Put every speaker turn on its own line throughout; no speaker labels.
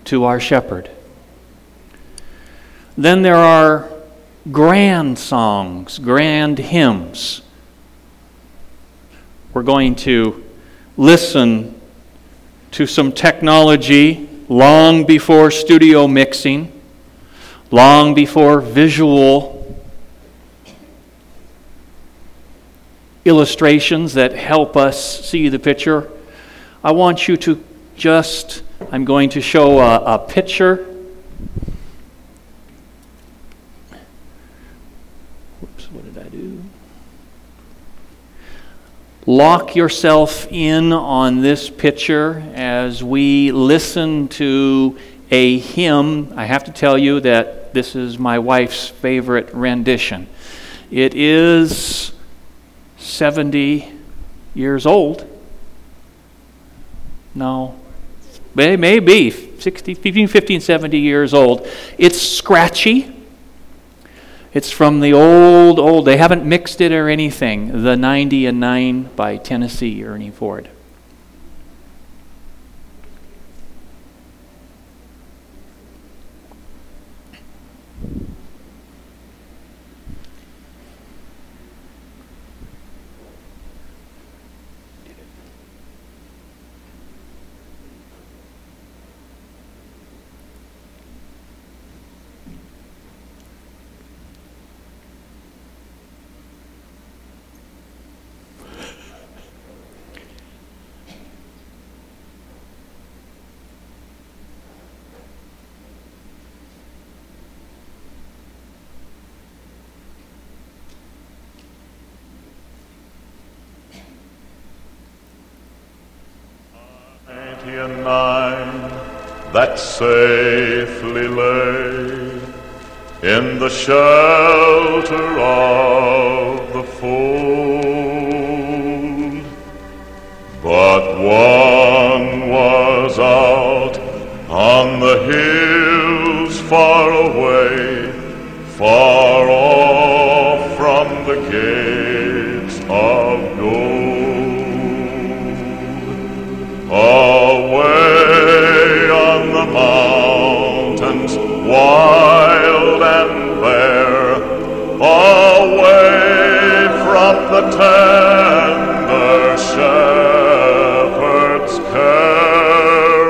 to our shepherd. Then there are grand songs, grand hymns. We're going to listen to some technology long before studio mixing, long before visual illustrations that help us see the picture. I want you to I'm going to show a picture. Whoops, what did I do? Lock yourself in on this picture as we listen to a hymn. I have to tell you that this is my wife's favorite rendition. It is 70 years old. No, it may be between 50 and 70 years old. It's scratchy. It's from the old, they haven't mixed it or anything, the 90 and 9 by Tennessee Ernie Ford.
And 9 that safely lay in the shelter of the fold, but one was out on the hills far away, far off from the gates of gold. Away on the mountains, wild and bare, away from the tender shepherd's care.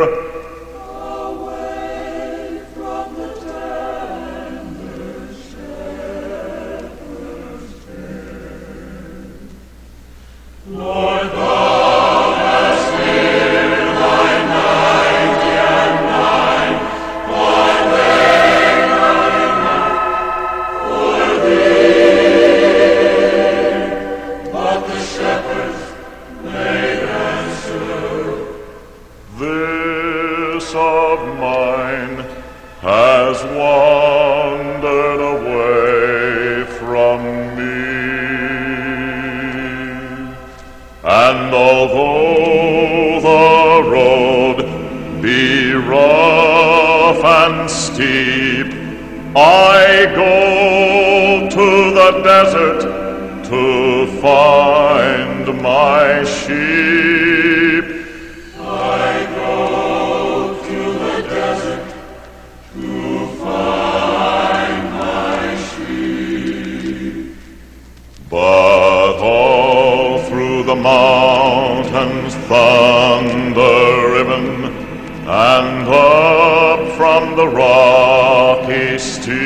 Away from the tender shepherd's care. Lord, of mine has wandered away from me, and although the road be rough and steep, I go to the desert to find my sheep. I go to the desert to find my sheep. But all through the mountains thunder-riven, and up from the rocky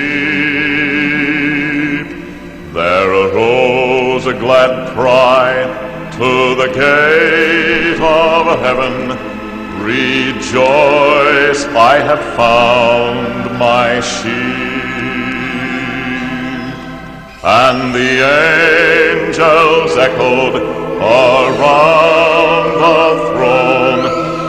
steep, there arose a glad cry to the gate of heaven, rejoice, I have found my sheep. And the angels echoed around the throne,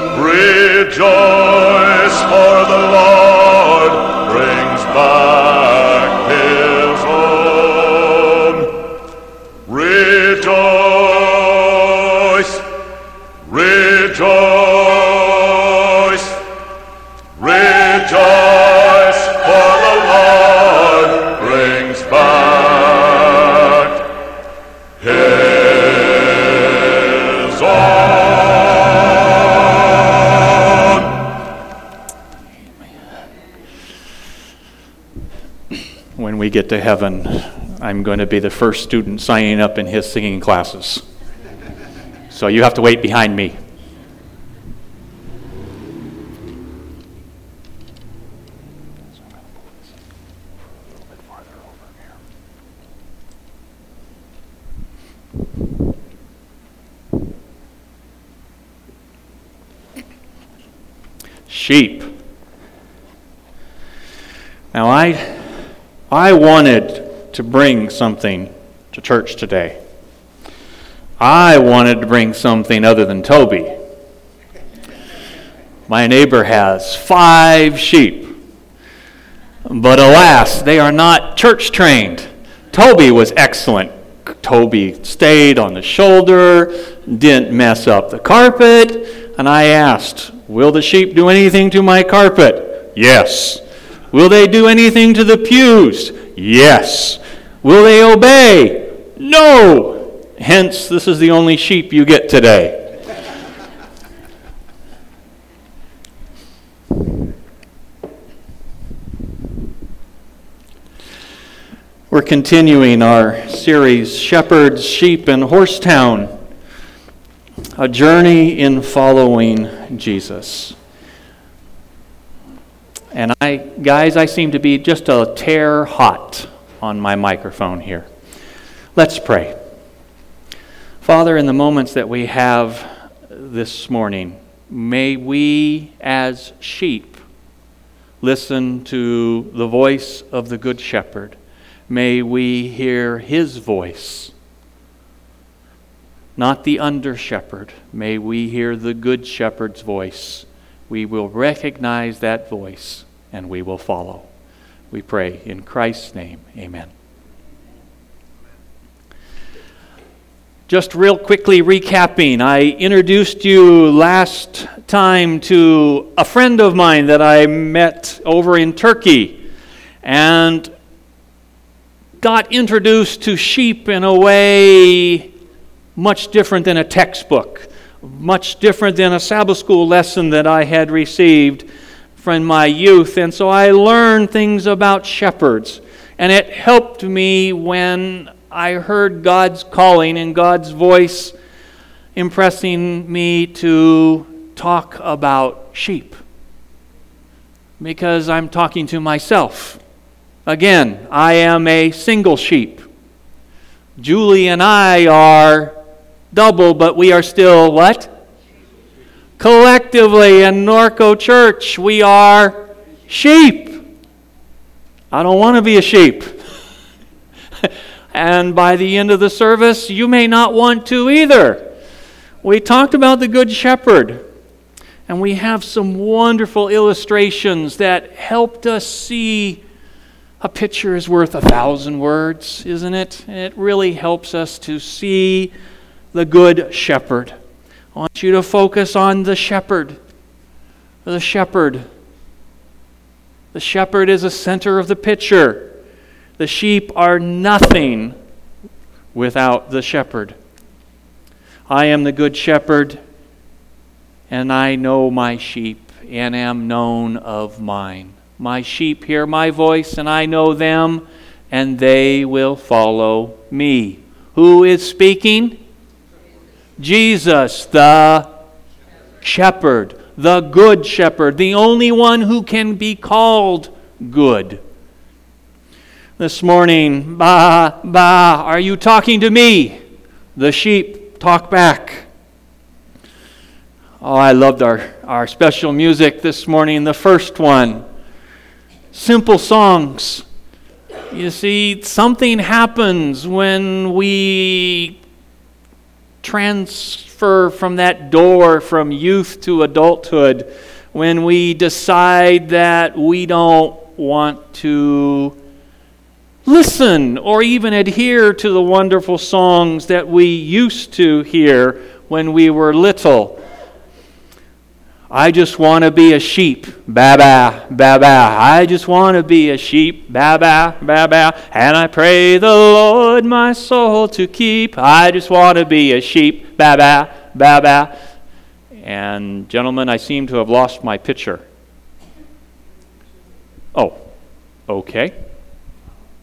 rejoice, for the Lord brings back his own. Rejoice, rejoice, rejoice, for the Lord brings back his own.
when we get to heaven, I'm going to be the first student signing up in his singing classes. So you have to wait behind me. Sheep. Now I wanted to bring something to church today. I wanted to bring something other than Toby. My neighbor has 5 sheep. But alas, they are not church trained. Toby was excellent. Toby stayed on the shoulder, didn't mess up the carpet, and I asked, will the sheep do anything to my carpet? Yes. Will they do anything to the pews? Yes. Will they obey? No. Hence, this is the only sheep you get today. We're continuing our series, Shepherds, Sheep, and Horsetown, a journey in following Jesus. And I seem to be just a tear hot on my microphone here. Let's pray. Father, in the moments that we have this morning, may we as sheep listen to the voice of the Good Shepherd. May we hear his voice, not the under-shepherd. May we hear the Good Shepherd's voice. We will recognize that voice and we will follow. We pray in Christ's name, amen. Just real quickly recapping, I introduced you last time to a friend of mine that I met over in Turkey and got introduced to sheep in a way much different than a textbook, much different than a Sabbath school lesson that I had received from my youth. And so I learned things about shepherds. And it helped me when I heard God's calling and God's voice impressing me to talk about sheep. Because I'm talking to myself. Again, I am a single sheep. Julie and I are double, but we are still what? Collectively in Norco Church, we are sheep. I don't want to be a sheep. And by the end of the service, you may not want to either. We talked about the Good Shepherd, and we have some wonderful illustrations that helped us see a picture is worth 1,000 words, isn't it? And it really helps us to see the Good Shepherd. I want you to focus on the shepherd. The shepherd. The shepherd is the center of the picture. The sheep are nothing without the shepherd. I am the Good Shepherd, and I know my sheep, and am known of mine. My sheep hear my voice, and I know them, and they will follow me. Who is speaking? Jesus, the shepherd, the Good Shepherd, the only one who can be called good. This morning, ba, ba, are you talking to me? The sheep talk back. Oh, I loved our special music this morning, the first one. Simple songs. You see, something happens when we transfer from that door from youth to adulthood, when we decide that we don't want to listen or even adhere to the wonderful songs that we used to hear when we were little. I just want to be a sheep, ba-ba, ba-ba. I just want to be a sheep, ba-ba, ba-ba. And I pray the Lord my soul to keep. I just want to be a sheep, ba-ba, ba-ba. And gentlemen, I seem to have lost my picture. Oh, okay.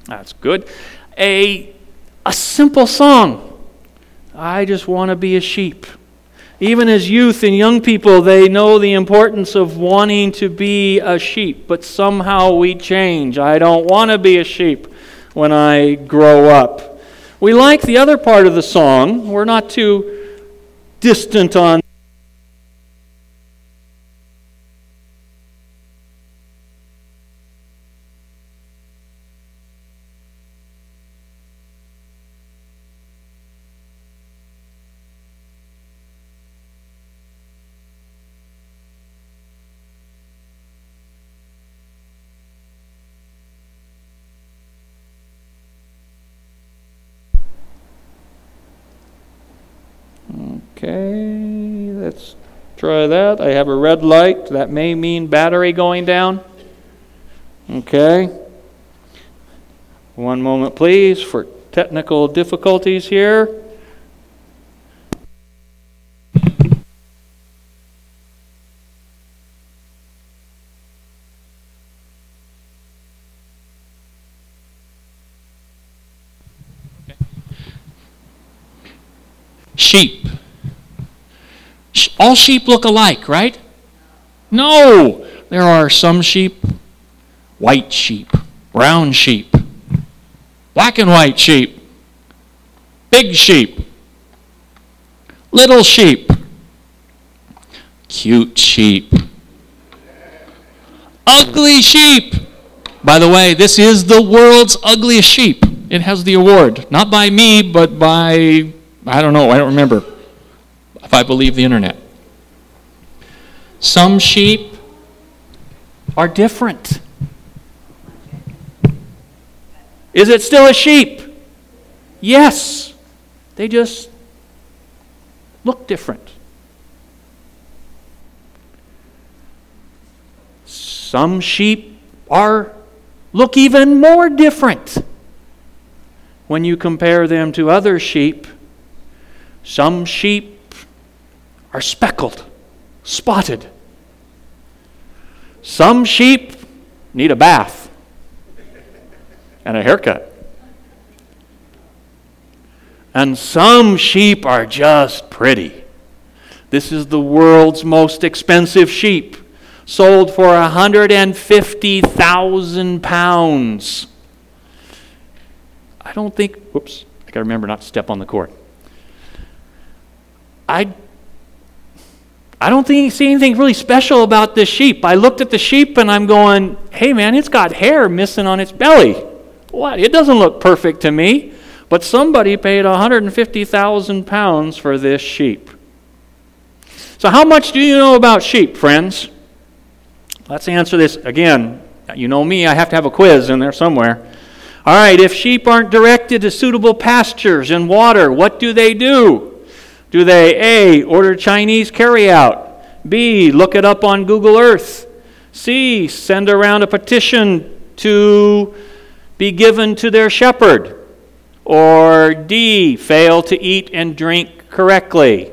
That's good. A simple song. I just want to be a sheep. Even as youth and young people, they know the importance of wanting to be a sheep, but somehow we change. I don't want to be a sheep when I grow up. We like the other part of the song. We're not too distant on. Okay, let's try that. I have a red light. That may mean battery going down. Okay. One moment, please, for technical difficulties here.
Sheep. All sheep look alike, right? No! There are some sheep, white sheep, brown sheep, black and white sheep, big sheep, little sheep, cute sheep, ugly sheep. By the way, this is the world's ugliest sheep. It has the award, not by me, but by, I don't remember, if I believe the internet. Some sheep
Are different. Is it still a sheep? Yes. They just look different. Some sheep look even more different when you compare them to other sheep. Some sheep are speckled, spotted. Some sheep need a bath and a haircut. And some sheep are just pretty. This is the world's most expensive sheep, sold for 150,000 pounds. I got to remember not to step on the cord. I don't see anything really special about this sheep. I looked at the sheep and I'm going, hey man, it's got hair missing on its belly. What? It doesn't look perfect to me. But somebody paid 150,000 pounds for this sheep. So how much do you know about sheep, friends? Let's answer this again. You know me, I have to have a quiz in there somewhere. All right, if sheep aren't directed to suitable pastures and water, what do they do? Do they A, order Chinese carryout, B, look it up on Google Earth, C, send around a petition to be given to their shepherd, or D, fail to eat and drink correctly?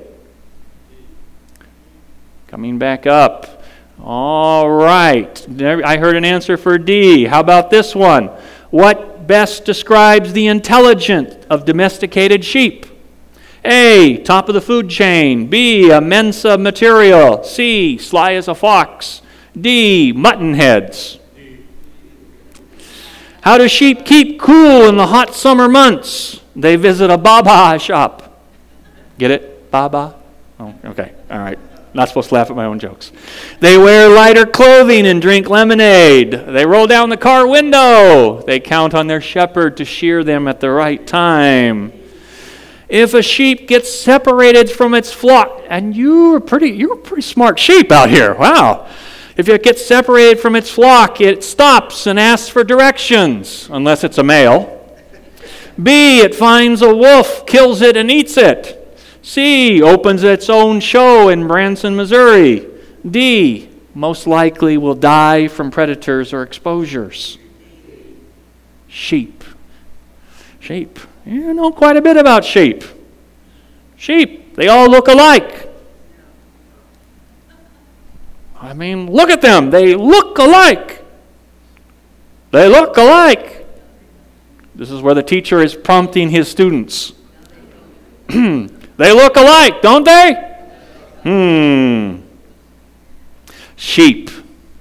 Coming back up. All right. I heard an answer for D. How about this one? What best describes the intelligence of domesticated sheep? A, top of the food chain. B, a Mensa material. C, sly as a fox. D, mutton heads. How do sheep keep cool in the hot summer months? They visit a Baba shop. Get it? Baba? Oh, okay. All right. Not supposed to laugh at my own jokes. They wear lighter clothing and drink lemonade. They roll down the car window. They count on their shepherd to shear them at the right time. If a sheep gets separated from its flock, and you're a pretty smart sheep out here. Wow. If it gets separated from its flock, it stops and asks for directions, unless it's a male. B, it finds a wolf, kills it, and eats it. C, opens its own show in Branson, Missouri. D, most likely will die from predators or exposures. Sheep. You know quite a bit about sheep. Sheep, they all look alike. I mean, look at them. They look alike. This is where the teacher is prompting his students. They look alike, don't they? Sheep.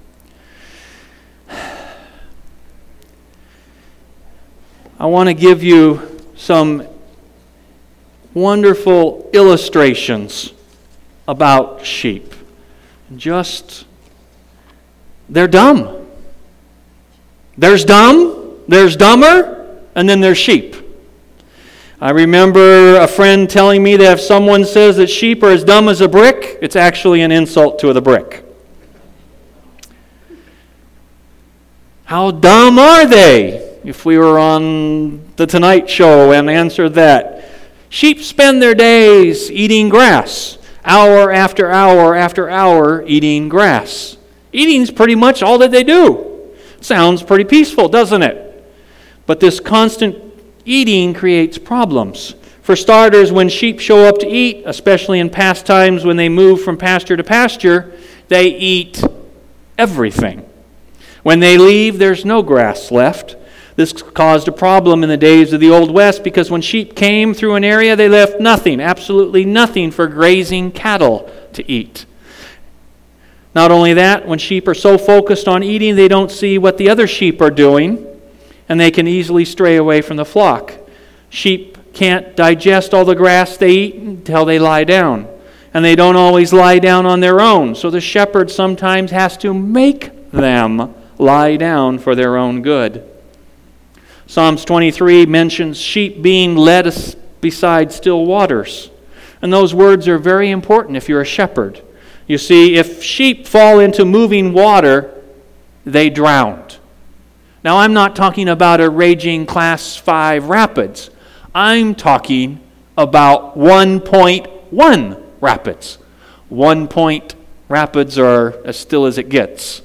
I want to give you some wonderful illustrations about sheep. They're dumb. There's dumb, there's dumber, and then there's sheep. I remember a friend telling me that if someone says that sheep are as dumb as a brick, it's actually an insult to the brick. How dumb are they? If we were on The Tonight Show and answered that. Sheep spend their days eating grass, hour after hour after hour eating grass. Eating's pretty much all that they do. Sounds pretty peaceful, doesn't it? But this constant eating creates problems. For starters, when sheep show up to eat, especially in past times when they move from pasture to pasture, they eat everything. When they leave, there's no grass left. This caused a problem in the days of the Old West because when sheep came through an area, they left nothing, absolutely nothing for grazing cattle to eat. Not only that, when sheep are so focused on eating, they don't see what the other sheep are doing, and they can easily stray away from the flock. Sheep can't digest all the grass they eat until they lie down, and they don't always lie down on their own, so the shepherd sometimes has to make them lie down for their own good. Psalms 23 mentions sheep being led beside still waters. And those words are very important if you're a shepherd. You see, if sheep fall into moving water, they drown. Now, I'm not talking about a raging Class 5 rapids. I'm talking about 1.1 rapids. 1 point rapids are as still as it gets.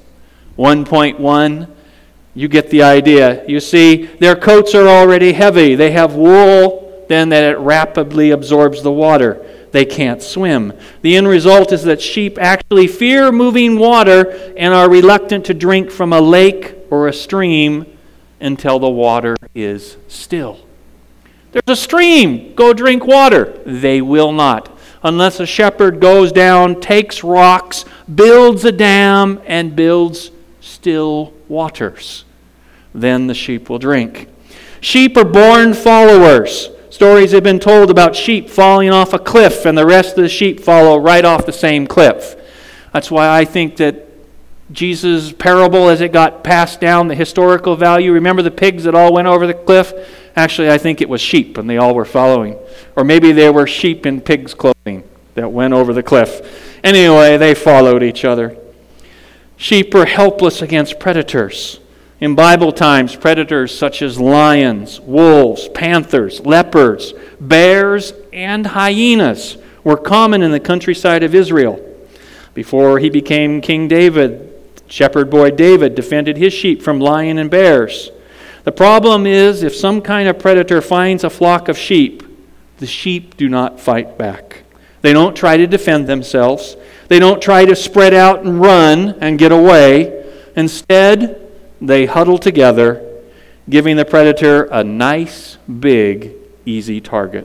1.1, you get the idea. You see, their coats are already heavy. They have wool, then that it rapidly absorbs the water. They can't swim. The end result is that sheep actually fear moving water and are reluctant to drink from a lake or a stream until the water is still. There's a stream. Go drink water. They will not. Unless a shepherd goes down, takes rocks, builds a dam, and builds still waters. Then the sheep will drink. Sheep are born followers. Stories have been told about sheep falling off a cliff and the rest of the sheep follow right off the same cliff. That's why I think that Jesus' parable, as it got passed down, the historical value, remember the pigs that all went over the cliff? Actually, I think it was sheep and they all were following. Or maybe they were sheep in pigs' clothing that went over the cliff. Anyway, they followed each other. Sheep are helpless against predators. In Bible times, predators such as lions, wolves, panthers, leopards, bears, and hyenas were common in the countryside of Israel. Before he became King David, shepherd boy David defended his sheep from lion and bears. The problem is, if some kind of predator finds a flock of sheep, the sheep do not fight back. They don't try to defend themselves. They don't try to spread out and run and get away. Instead, they huddle together, giving the predator a nice, big, easy target.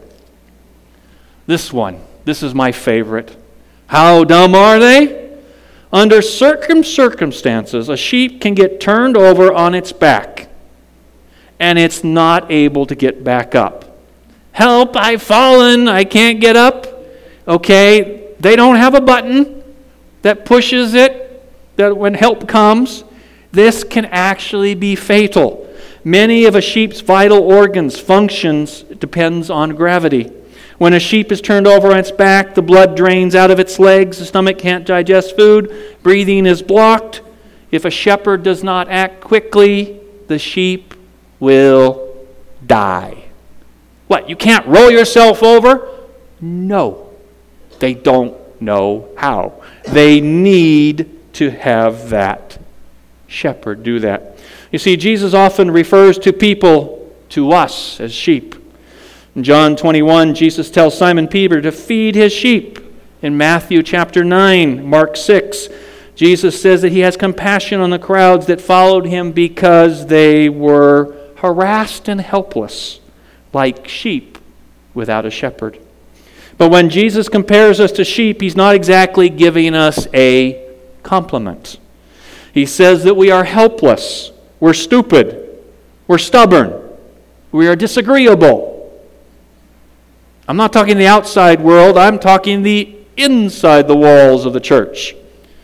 This is my favorite. How dumb are they? Under certain circumstances, a sheep can get turned over on its back, and it's not able to get back up. Help, I've fallen, I can't get up. Okay, they don't have a button that pushes it, that when help comes. This can actually be fatal. Many of a sheep's vital organs' functions depends on gravity. When a sheep is turned over on its back, the blood drains out of its legs, the stomach can't digest food, breathing is blocked. If a shepherd does not act quickly, the sheep will die. What, you can't roll yourself over? No, they don't know how. They need to have that shepherd do that. You see, Jesus often refers to people, to us, as sheep. In John 21, Jesus tells Simon Peter to feed his sheep. In Matthew chapter 9, Mark 6, Jesus says that he has compassion on the crowds that followed him because they were harassed and helpless, like sheep without a shepherd. But when Jesus compares us to sheep, he's not exactly giving us a compliment. He says that we are helpless, we're stupid, we're stubborn, we are disagreeable. I'm not talking the outside world, I'm talking the inside the walls of the church.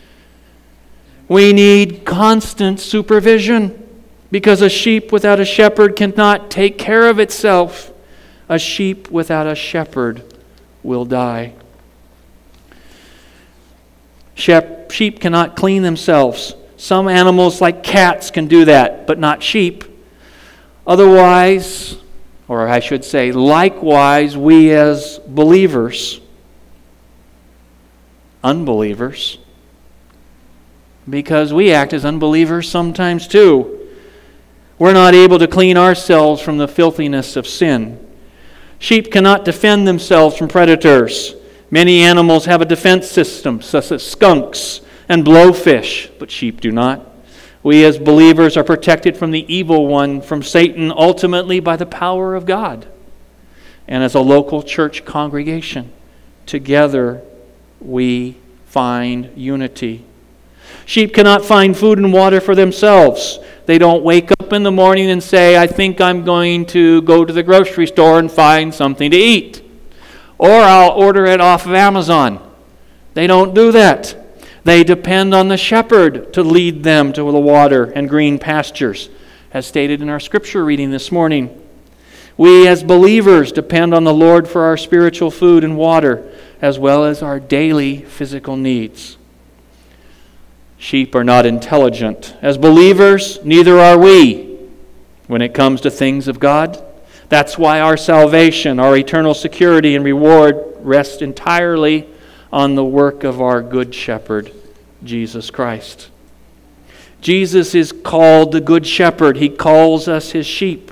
We need constant supervision because a sheep without a shepherd cannot take care of itself. A sheep without a shepherd will die. Sheep cannot clean themselves. Some animals like cats can do that, but not sheep. Otherwise, or I should say, likewise, we as believers, unbelievers, because we act as unbelievers sometimes too. We're not able to clean ourselves from the filthiness of sin. Sheep cannot defend themselves from predators. Many animals have a defense system, such as skunks and blowfish, but sheep do not. We as believers are protected from the evil one, from Satan, ultimately by the power of God. And as a local church congregation, together we find unity. Sheep cannot find food and water for themselves. They don't wake up in the morning and say, I think I'm going to go to the grocery store and find something to eat. Or I'll order it off of Amazon. They don't do that. They depend on the shepherd to lead them to the water and green pastures, as stated in our scripture reading this morning. We as believers depend on the Lord for our spiritual food and water, as well as our daily physical needs. Sheep are not intelligent. As believers, neither are we when it comes to things of God. That's why our salvation, our eternal security and reward rest entirely on the work of our good shepherd, Jesus Christ. Jesus is called the Good Shepherd. He calls us his sheep.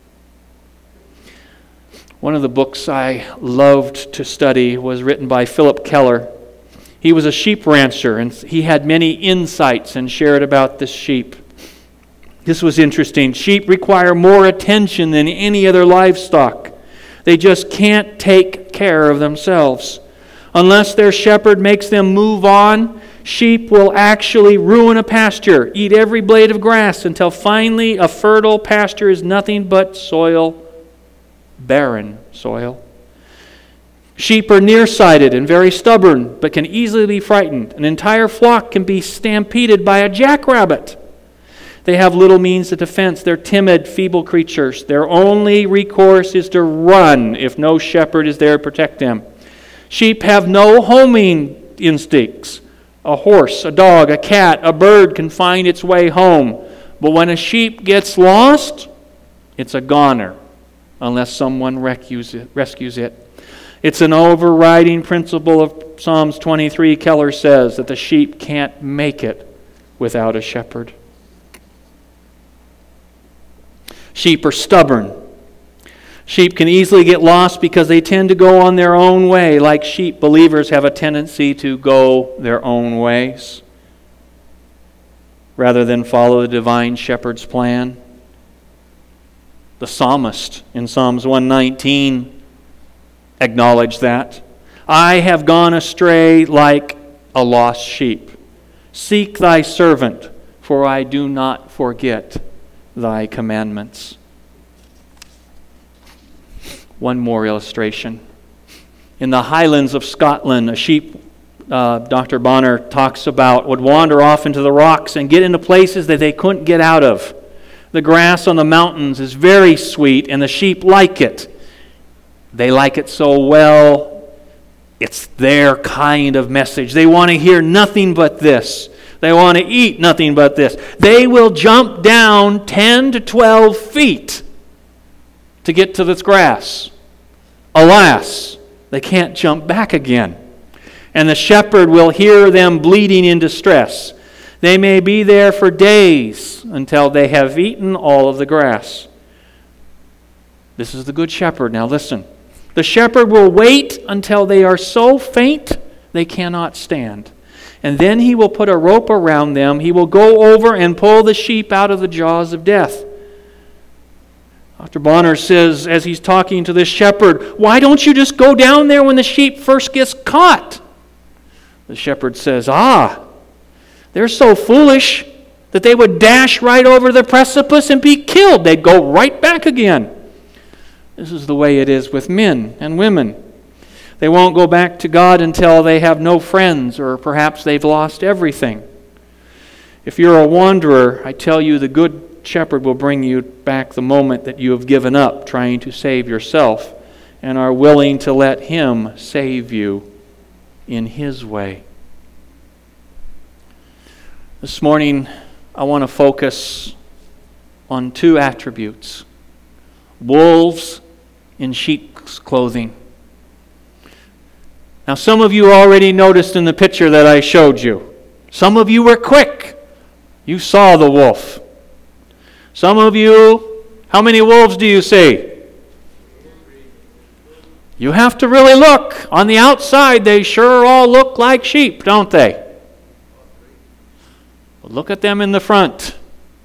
One of the books I loved to study was written by Philip Keller. He was a sheep rancher, and he had many insights and shared about this sheep. This was interesting. Sheep require more attention than any other livestock. They just can't take care of themselves. Unless their shepherd makes them move on, sheep will actually ruin a pasture, eat every blade of grass until finally a fertile pasture is nothing but soil, barren soil. Sheep are nearsighted and very stubborn, but can easily be frightened. An entire flock can be stampeded by a jackrabbit. They have little means of defense. They're timid, feeble creatures. Their only recourse is to run if no shepherd is there to protect them. Sheep have no homing instincts. A horse, a dog, a cat, a bird can find its way home. But when a sheep gets lost, it's a goner, unless someone rescues it. It's an overriding principle of Psalms 23, Keller says, that the sheep can't make it without a shepherd. Sheep are stubborn. Sheep can easily get lost because they tend to go on their own way. Like sheep, believers have a tendency to go their own ways rather than follow the divine shepherd's plan. The psalmist in Psalms 119 acknowledged that. I have gone astray like a lost sheep. Seek thy servant, for I do not forget thy commandments. One more illustration. In the Highlands of Scotland, a sheep, Dr. Bonner talks about, would wander off into the rocks and get into places that they couldn't get out of. The grass on the mountains is very sweet, and the sheep like it. They like it so well, it's their kind of message. They want to hear nothing but this. They want to eat nothing but this. They will jump down 10 to 12 feet to get to this grass. Alas, they can't jump back again. And the shepherd will hear them bleating in distress. They may be there for days until they have eaten all of the grass. This is the good shepherd. Now listen. The shepherd will wait until they are so faint they cannot stand. And then he will put a rope around them. He will go over and pull the sheep out of the jaws of death. Dr. Bonner says, as he's talking to this shepherd, why don't you just go down there when the sheep first gets caught? The shepherd says, they're so foolish that they would dash right over the precipice and be killed. They'd go right back again. This is the way it is with men and women. They won't go back to God until they have no friends, or perhaps they've lost everything. If you're a wanderer, I tell you, the good shepherd will bring you back the moment that you have given up trying to save yourself and are willing to let Him save you in His way. This morning, I want to focus on two attributes: wolves in sheep's clothing. Now, some of you already noticed in the picture that I showed you. Some of you were quick. You saw the wolf. Some of you, how many wolves do you see? You have to really look. On the outside, they sure all look like sheep, don't they? But look at them in the front.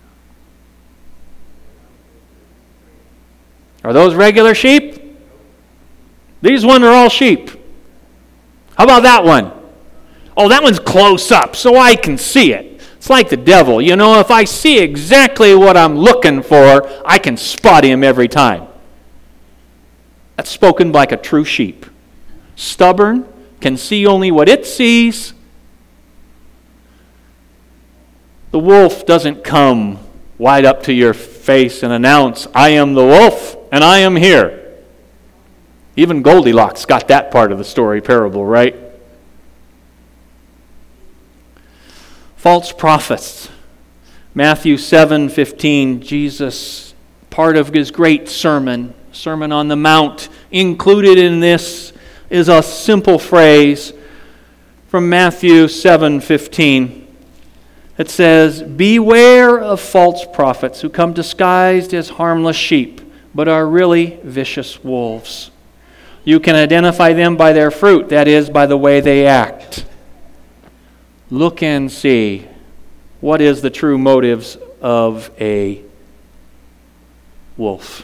Are those regular sheep? These ones are all sheep. How about that one? Oh, that one's close up, so I can see it. It's like the devil. You know, if I see exactly what I'm looking for, I can spot him every time. That's spoken like a true sheep. Stubborn, can see only what it sees. The wolf doesn't come wide up to your face and announce, I am the wolf and I am here. Even Goldilocks got that part of the story parable, right? False prophets. Matthew 7:15, Jesus, part of his great sermon, Sermon on the Mount, included in this is a simple phrase from Matthew 7:15. It says, beware of false prophets who come disguised as harmless sheep, but are really vicious wolves. You can identify them by their fruit, that is, by the way they act. Look and see what is the true motives of a wolf.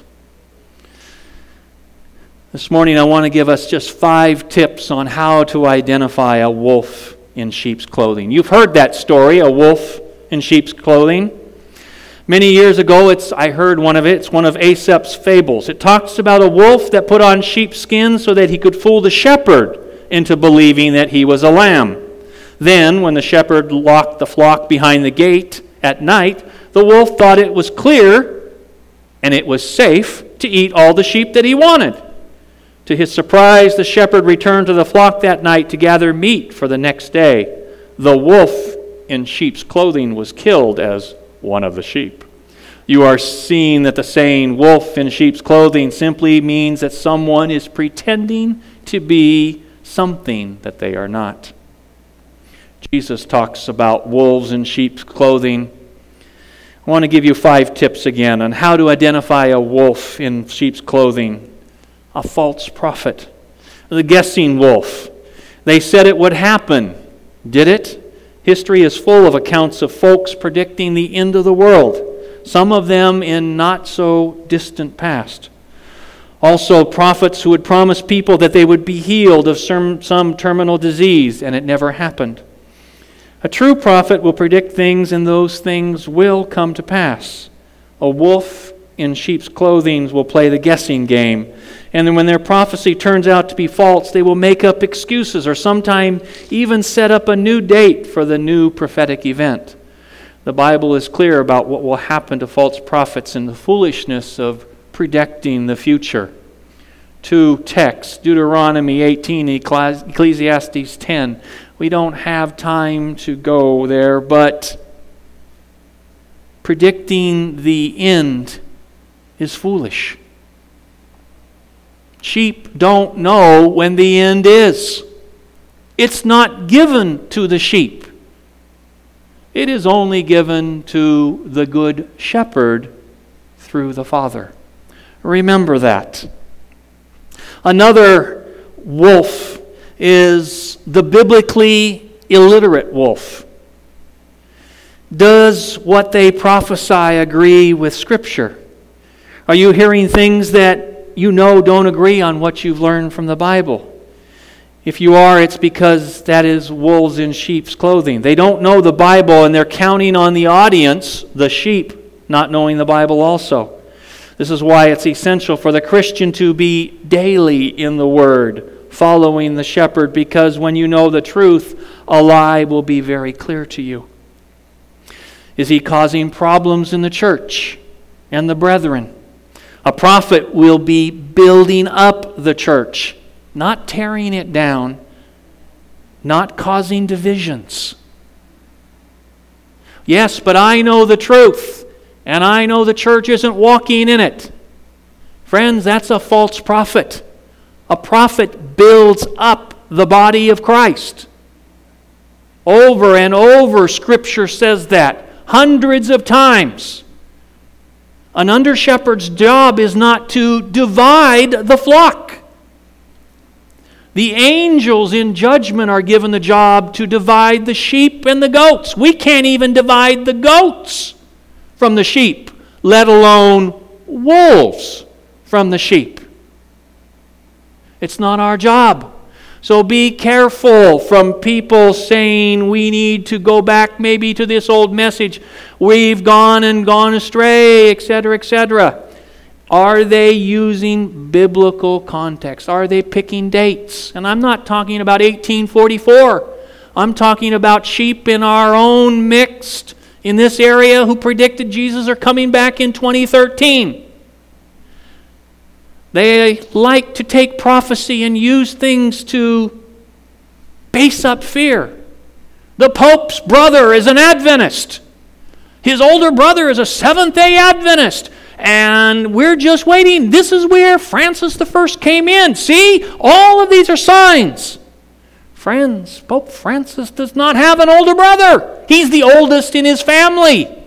This morning I want to give us just 5 tips on how to identify a wolf in sheep's clothing. You've heard that story, a wolf in sheep's clothing. Many years ago, I heard one of it. It's one of Aesop's fables. It talks about a wolf that put on sheepskin so that he could fool the shepherd into believing that he was a lamb. Then, when the shepherd locked the flock behind the gate at night, the wolf thought it was clear and it was safe to eat all the sheep that he wanted. To his surprise, the shepherd returned to the flock that night to gather meat for the next day. The wolf in sheep's clothing was killed as one of the sheep. You are seeing that the saying wolf in sheep's clothing simply means that someone is pretending to be something that they are not. Jesus talks about wolves in sheep's clothing. I want to give you 5 tips again on how to identify a wolf in sheep's clothing. A false prophet. The guessing wolf. They said it would happen. Did it? History is full of accounts of folks predicting the end of the world, some of them in not so distant past. Also, prophets who would promise people that they would be healed of some terminal disease, and it never happened. A true prophet will predict things, and those things will come to pass. A wolf in sheep's clothing will play the guessing game. And then when their prophecy turns out to be false, they will make up excuses or sometime even set up a new date for the new prophetic event. The Bible is clear about what will happen to false prophets and the foolishness of predicting the future. 2 texts, Deuteronomy 18, Ecclesiastes 10. We don't have time to go there, but predicting the end is foolish. Sheep don't know when the end is. It's not given to the sheep. It is only given to the good shepherd through the Father. Remember that. Another wolf is the biblically illiterate wolf. Does what they prophesy agree with Scripture? Are you hearing things that you know don't agree on what you've learned from the Bible? If you are, it's because that is wolves in sheep's clothing. They don't know the Bible, and they're counting on the audience, the sheep, not knowing the Bible also. This is why it's essential for the Christian to be daily in the Word, following the shepherd, because when you know the truth, a lie will be very clear to you. Is he causing problems in the church and the brethren? A prophet will be building up the church, not tearing it down, not causing divisions. Yes, but I know the truth, and I know the church isn't walking in it. Friends, that's a false prophet. A prophet builds up the body of Christ. Over and over, Scripture says that, hundreds of times. An under-shepherd's job is not to divide the flock. The angels in judgment are given the job to divide the sheep and the goats. We can't even divide the goats from the sheep, let alone wolves from the sheep. It's not our job. So be careful from people saying we need to go back maybe to this old message. We've gone astray, etc., etc. Are they using biblical context? Are they picking dates? And I'm not talking about 1844. I'm talking about sheep in our own mixed in this area who predicted Jesus are coming back in 2013. They like to take prophecy and use things to base up fear. The Pope's brother is an Adventist. His older brother is a Seventh-day Adventist. And we're just waiting. This is where Francis I came in. See? All of these are signs. Friends, Pope Francis does not have an older brother. He's the oldest in his family.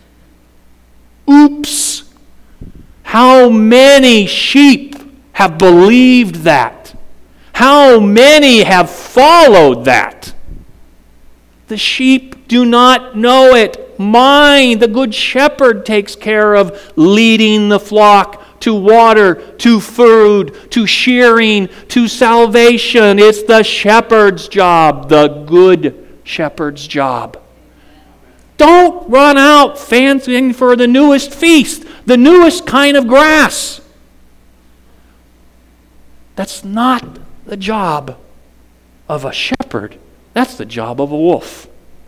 Oops. How many sheep have believed that? How many have followed that? The sheep do not know it. Mine, the good shepherd, takes care of leading the flock to water, to food, to shearing, to salvation. It's the shepherd's job, the good shepherd's job. Don't run out fancying for the newest feast, the newest kind of grass. That's not the job of a shepherd. That's the job of a wolf.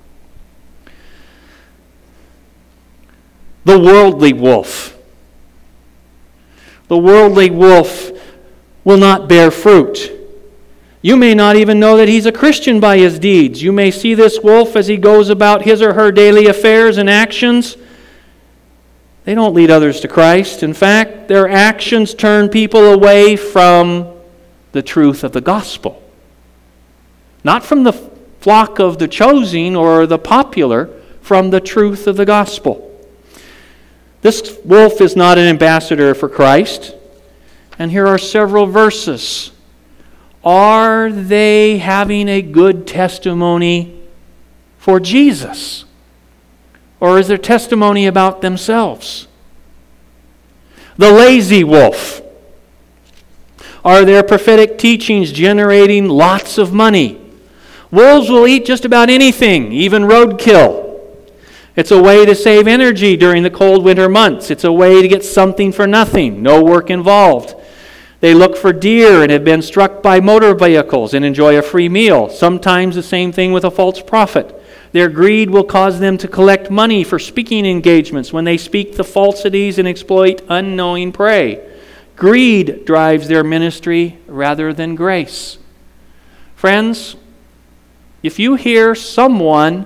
The worldly wolf. The worldly wolf will not bear fruit. You may not even know that he's a Christian by his deeds. You may see this wolf as he goes about his or her daily affairs and actions. They don't lead others to Christ. In fact, their actions turn people away from the truth of the gospel. Not from the flock of the chosen or the popular, from the truth of the gospel. This wolf is not an ambassador for Christ. And here are several verses. Are they having a good testimony for Jesus? Or is their testimony about themselves? The lazy wolf. Are their prophetic teachings generating lots of money? Wolves will eat just about anything, even roadkill. It's a way to save energy during the cold winter months. It's a way to get something for nothing, no work involved. They look for deer and have been struck by motor vehicles and enjoy a free meal. Sometimes the same thing with a false prophet. Their greed will cause them to collect money for speaking engagements when they speak the falsities and exploit unknowing prey. Greed drives their ministry rather than grace. Friends, if you hear someone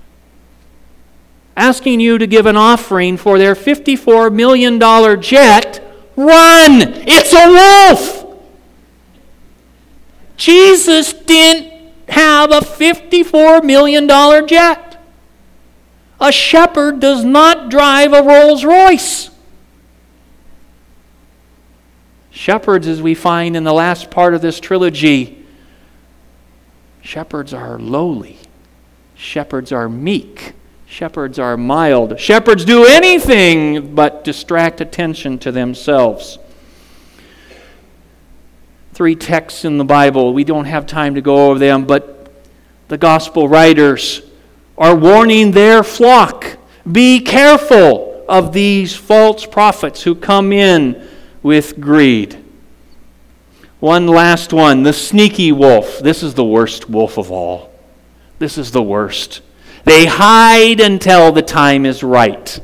asking you to give an offering for their $54 million jet, run! It's a wolf! Jesus didn't have a $54 million jet. A shepherd does not drive a Rolls Royce. Shepherds, as we find in the last part of this trilogy, shepherds are lowly. Shepherds are meek. Shepherds are mild. Shepherds do anything but distract attention to themselves. 3 texts in the Bible. We don't have time to go over them, but the gospel writers are warning their flock. Be careful of these false prophets who come in with greed. One last one, the sneaky wolf. This is the worst wolf of all. This is the worst. They hide until the time is right.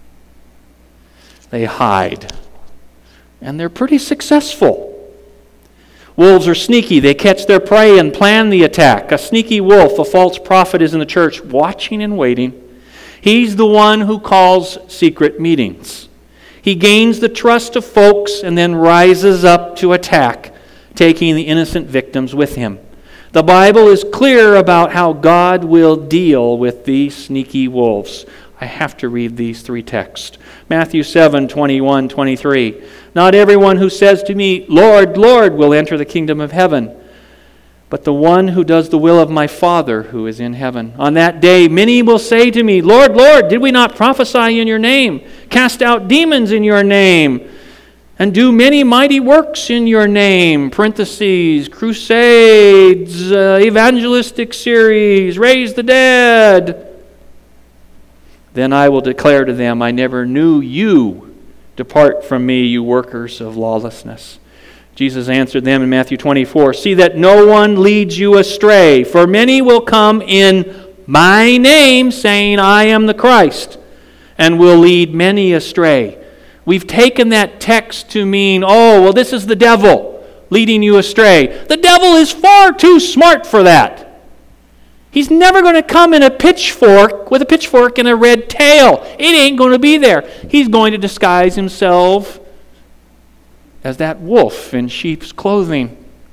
They hide. And they're pretty successful. Wolves are sneaky. They catch their prey and plan the attack. A sneaky wolf, a false prophet, is in the church watching and waiting. He's the one who calls secret meetings. He gains the trust of folks and then rises up to attack, taking the innocent victims with him. The Bible is clear about how God will deal with these sneaky wolves. I have to read these 3 texts. Matthew 7, 21, 23. Not everyone who says to me, Lord, Lord, will enter the kingdom of heaven, but the one who does the will of my Father who is in heaven. On that day, many will say to me, Lord, Lord, did we not prophesy in your name, cast out demons in your name, and do many mighty works in your name? Parentheses, crusades, evangelistic series, raise the dead. Then I will declare to them, I never knew you. Depart from me, you workers of lawlessness. Jesus answered them in Matthew 24, see that no one leads you astray, for many will come in my name, saying, I am the Christ, and will lead many astray. We've taken that text to mean, oh, well, this is the devil leading you astray. The devil is far too smart for that. He's never going to come in with a pitchfork and a red tail. It ain't going to be there. He's going to disguise himself as that wolf in sheep's clothing.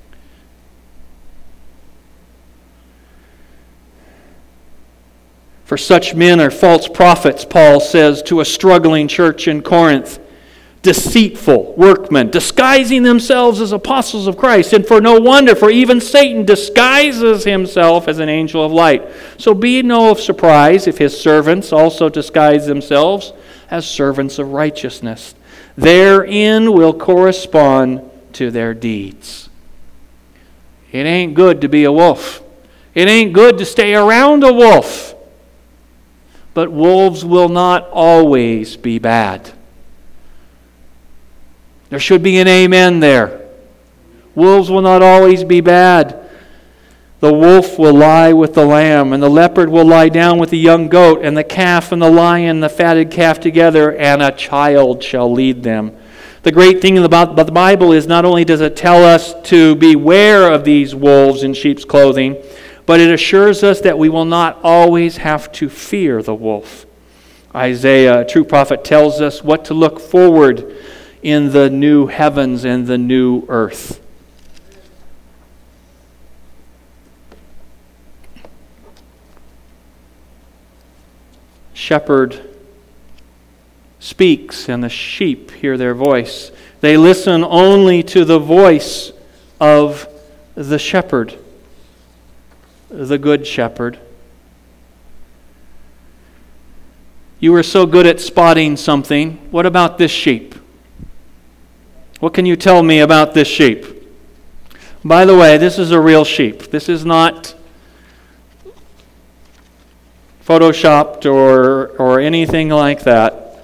For such men are false prophets, Paul says to a struggling church in Corinth. Deceitful workmen, disguising themselves as apostles of Christ. And for no wonder, for even Satan disguises himself as an angel of light. So be no surprise if his servants also disguise themselves as servants of righteousness. Therein will correspond to their deeds. It ain't good to be a wolf. It ain't good to stay around a wolf. But wolves will not always be bad. There should be an amen there. Wolves will not always be bad. The wolf will lie with the lamb, and the leopard will lie down with the young goat, and the calf and the lion, the fatted calf together, and a child shall lead them. The great thing about the Bible is not only does it tell us to beware of these wolves in sheep's clothing, but it assures us that we will not always have to fear the wolf. Isaiah, a true prophet, tells us what to look forward in the new heavens and the new earth. Shepherd speaks and the sheep hear their voice. They listen only to the voice of the shepherd, the good shepherd. You were so good at spotting something. What about this sheep? What can you tell me about this sheep? By the way, this is a real sheep. This is not photoshopped or anything like that.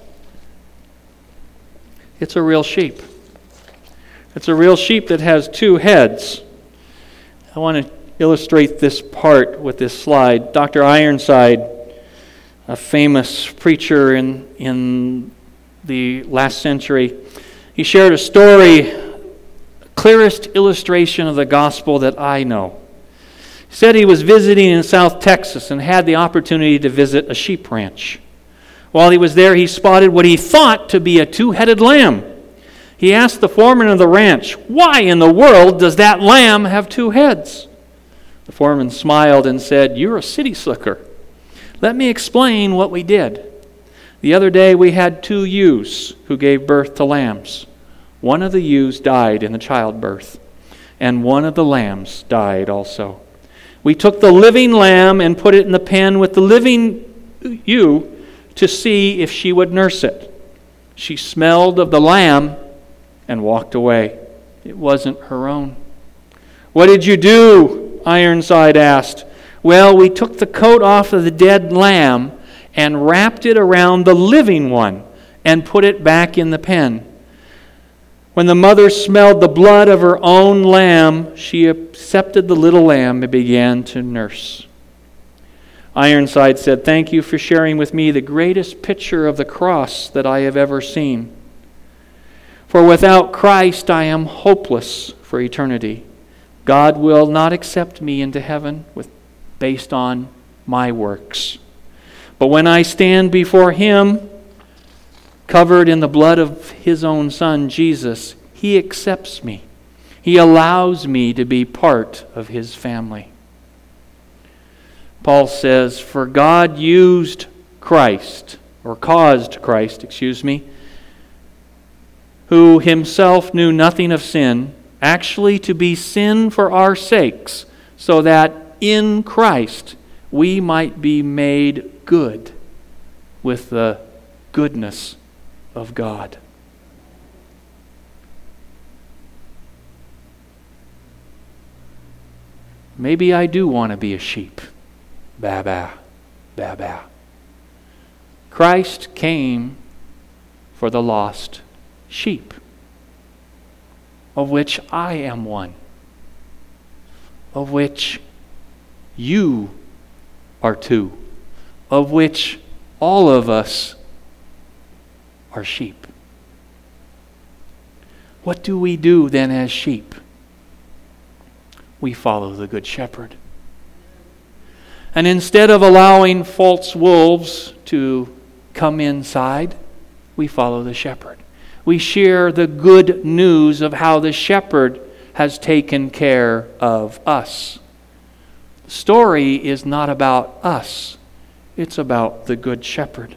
It's a real sheep. It's a real sheep that has 2 heads. I want to illustrate this part with this slide. Dr. Ironside, a famous preacher in the last century, he shared a story, clearest illustration of the gospel that I know. He said he was visiting in South Texas and had the opportunity to visit a sheep ranch. While he was there, he spotted what he thought to be a 2-headed lamb. He asked the foreman of the ranch, why in the world does that lamb have 2 heads? The foreman smiled and said, you're a city slicker. Let me explain what we did. The other day we had 2 ewes who gave birth to lambs. One of the ewes died in the childbirth, and one of the lambs died also. We took the living lamb and put it in the pen with the living to see if she would nurse it. She smelled of the lamb and walked away. It wasn't her own. "What did you do?" Ironside asked. "Well, we took the coat off of the dead lamb and wrapped it around the living one and put it back in the pen. When the mother smelled the blood of her own lamb, she accepted the little lamb and began to nurse." Ironside said, "Thank you for sharing with me the greatest picture of the cross that I have ever seen. For without Christ, I am hopeless for eternity. God will not accept me into heaven based on my works. But when I stand before Him, covered in the blood of His own Son, Jesus, He accepts me. He allows me to be part of His family." Paul says, "For God caused Christ, who Himself knew nothing of sin, actually to be sin for our sakes, so that in Christ we might be made good with the goodness of God." Maybe I do want to be a sheep. Ba-ba, ba-ba. Christ came for the lost sheep, of which I am one, of which you are two, of which all of us are sheep. What do we do then as sheep? We follow the Good Shepherd. And instead of allowing false wolves to come inside, we follow the shepherd. We share the good news of how the shepherd has taken care of us. The story is not about us. It's about the Good Shepherd.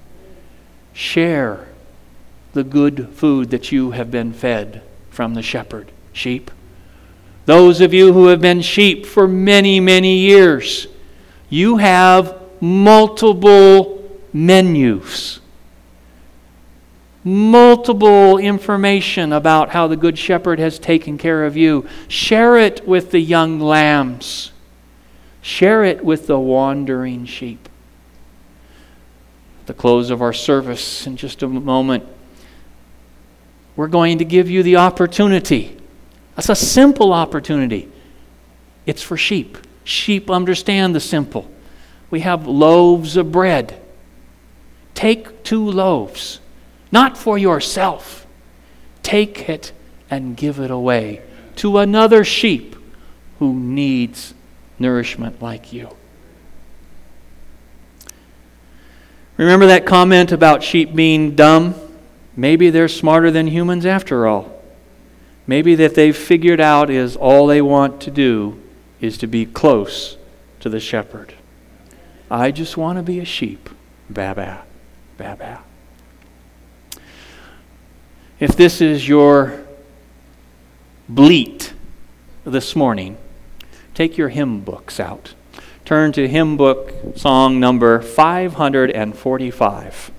Share the good food that you have been fed from the shepherd, sheep. Those of you who have been sheep for many, many years, you have multiple menus, multiple information about how the Good Shepherd has taken care of you. Share it with the young lambs. Share it with the wandering sheep. At the close of our service, in just a moment, we're going to give you the opportunity. That's a simple opportunity. It's for sheep. Sheep understand the simple. We have loaves of bread. Take 2 loaves, not for yourself. Take it and give it away to another sheep who needs nourishment like you. Remember that comment about sheep being dumb? Maybe they're smarter than humans after all. Maybe that they've figured out is all they want to do is to be close to the shepherd. I just want to be a sheep. Ba-ba, ba-ba. If this is your bleat this morning, take your hymn books out. Turn to hymn book song number 545.